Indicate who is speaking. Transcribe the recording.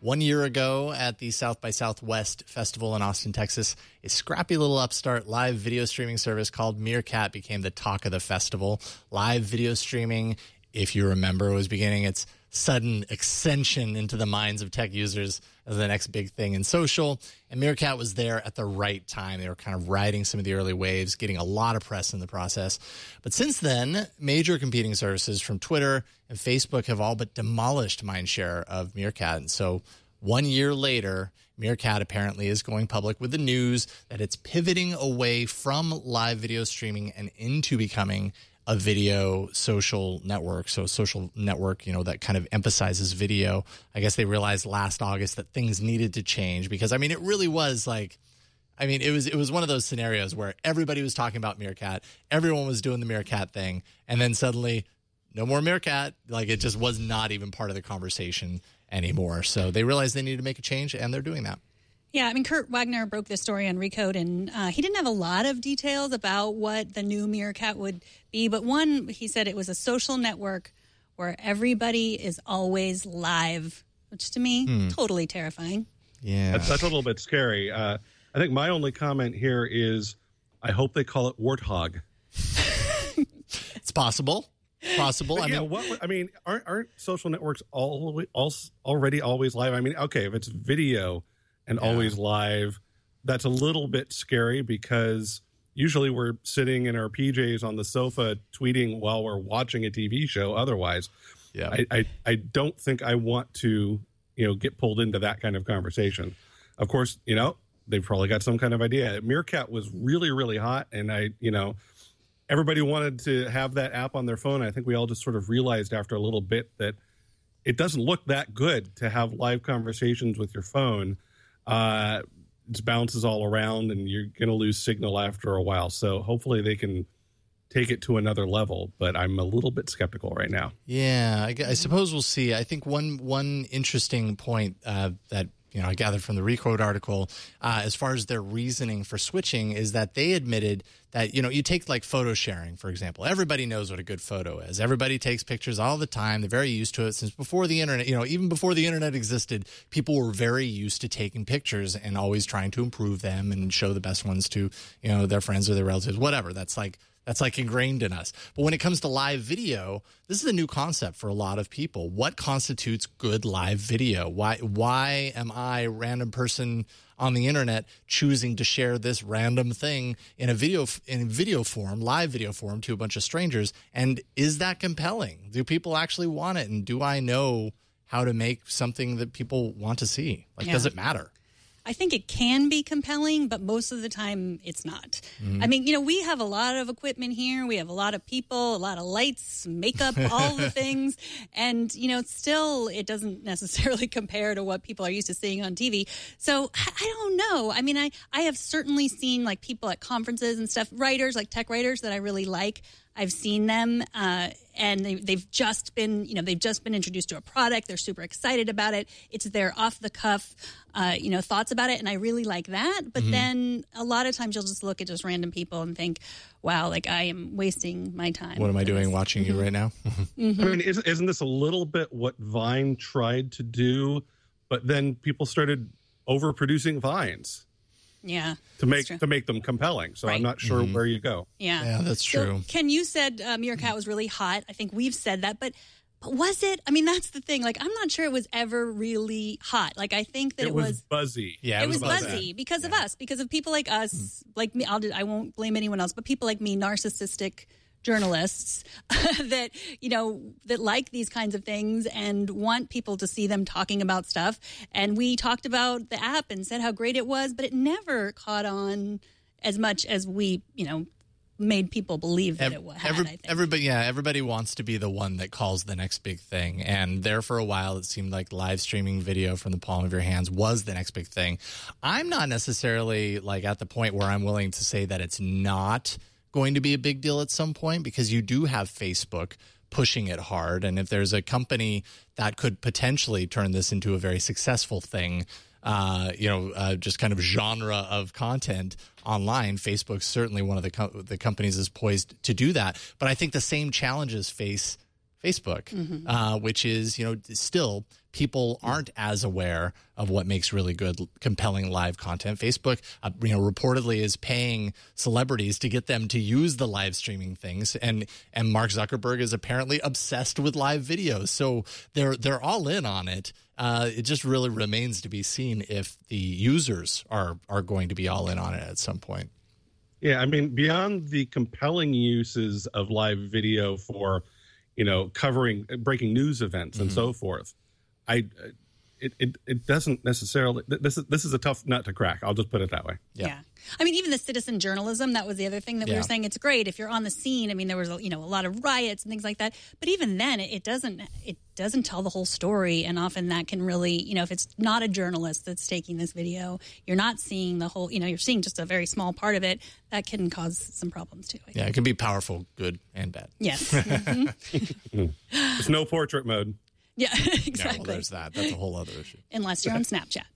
Speaker 1: 1 year ago at the South by Southwest Festival in Austin, Texas, a scrappy little upstart live video streaming service called Meerkat became the talk of the festival. Live video streaming, if you remember, was beginning its sudden ascension into the minds of tech users as the next big thing in social. And Meerkat was there at the right time. They were kind of riding some of the early waves, getting a lot of press in the process. But since then, major competing services from Twitter and Facebook have all but demolished mindshare of Meerkat. And so 1 year later, Meerkat apparently is going public with the news that it's pivoting away from live video streaming and into becoming a video social network. So a social network, that kind of emphasizes video. I guess they realized last August that things needed to change because, it really was it was one of those scenarios where everybody was talking about Meerkat. Everyone was doing the Meerkat thing. And then suddenly no more Meerkat. It just was not even part of the conversation anymore. So they realized they needed to make a change, and they're doing that.
Speaker 2: Yeah, Kurt Wagner broke this story on Recode, and he didn't have a lot of details about what the new Meerkat would be. But one, he said it was a social network where everybody is always live, which to me, totally terrifying.
Speaker 1: Yeah.
Speaker 3: That's a little bit scary. I think my only comment here is I hope they call it Warthog.
Speaker 1: It's possible.
Speaker 3: Aren't social networks already always live? Okay, if it's video and always live, that's a little bit scary because usually we're sitting in our PJs on the sofa tweeting while we're watching a TV show. Otherwise, I don't think I want to, get pulled into that kind of conversation. Of course, they've probably got some kind of idea. Meerkat was really, really hot, and everybody wanted to have that app on their phone. I think we all just sort of realized after a little bit that it doesn't look that good to have live conversations with your phone. It bounces all around and you're going to lose signal after a while. So hopefully they can take it to another level, but I'm a little bit skeptical right now.
Speaker 1: Yeah, I suppose we'll see. I think one interesting point that I gathered from the Recode article, as far as their reasoning for switching, is that they admitted that, you take like photo sharing, for example. Everybody knows what a good photo is. Everybody takes pictures all the time. They're very used to it since before the internet. Even before the internet existed, people were very used to taking pictures and always trying to improve them and show the best ones to, their friends or their relatives, whatever. That's ingrained in us. But when it comes to live video, this is a new concept for a lot of people. What constitutes good live video? Why am I, random person on the internet, choosing to share this random thing in a video form, live video form, to a bunch of strangers? And is that compelling? Do people actually want it? And do I know how to make something that people want to see? Does it matter?
Speaker 2: I think it can be compelling, but most of the time it's not. Mm-hmm. We have a lot of equipment here. We have a lot of people, a lot of lights, makeup, all the things. And, still it doesn't necessarily compare to what people are used to seeing on TV. So I don't know. I have certainly seen people at conferences and stuff, writers, like tech writers that I really like. I've seen them, and they've just been introduced to a product. They're super excited about it. It's their off the cuff, thoughts about it, and I really like that. But then a lot of times you'll just look at just random people and think, "Wow, I am wasting my time."
Speaker 1: What am I doing watching you right now?
Speaker 3: Isn't this a little bit what Vine tried to do, but then people started overproducing Vines?
Speaker 2: Yeah,
Speaker 3: to make them compelling. So right. I'm not sure where you go.
Speaker 2: Yeah,
Speaker 1: that's true.
Speaker 2: So Ken, you said Meerkat was really hot. I think we've said that, but was it? That's the thing. I'm not sure it was ever really hot. I think that it was
Speaker 3: buzzy.
Speaker 1: Yeah,
Speaker 2: it was buzzy because of us, because of people like us, like me. I won't blame anyone else, but people like me, narcissistic journalists that like these kinds of things and want people to see them talking about stuff. And we talked about the app and said how great it was, but it never caught on as much as we made people believe that it had. I think.
Speaker 1: Everybody wants to be the one that calls the next big thing. And there for a while, it seemed like live streaming video from the palm of your hands was the next big thing. I'm not necessarily at the point where I'm willing to say that it's not going to be a big deal at some point, because you do have Facebook pushing it hard. And if there's a company that could potentially turn this into a very successful thing, just kind of genre of content online, Facebook's certainly one of the companies is poised to do that. But I think the same challenges face Facebook, which is, still people aren't as aware of what makes really good, compelling live content. Facebook, reportedly is paying celebrities to get them to use the live streaming things. And Mark Zuckerberg is apparently obsessed with live videos. So they're all in on it. It just really remains to be seen if the users are going to be all in on it at some point.
Speaker 3: Yeah, I mean, beyond the compelling uses of live video for, covering breaking news events and so forth, it doesn't necessarily. This is a tough nut to crack. I'll just put it that way.
Speaker 2: Yeah. I mean, even the citizen journalism, that was the other thing that we were saying. It's great if you're on the scene. I mean, there was a lot of riots and things like that. But even then, it doesn't tell the whole story. And often that can really, if it's not a journalist that's taking this video, you're not seeing the whole. You're seeing just a very small part of it. That can cause some problems too.
Speaker 1: Yeah, it can be powerful, good and bad.
Speaker 2: Yes.
Speaker 3: There's no portrait mode.
Speaker 2: Yeah, exactly.
Speaker 1: Yeah, well, there's that. That's a whole other issue.
Speaker 2: Unless you're on Snapchat.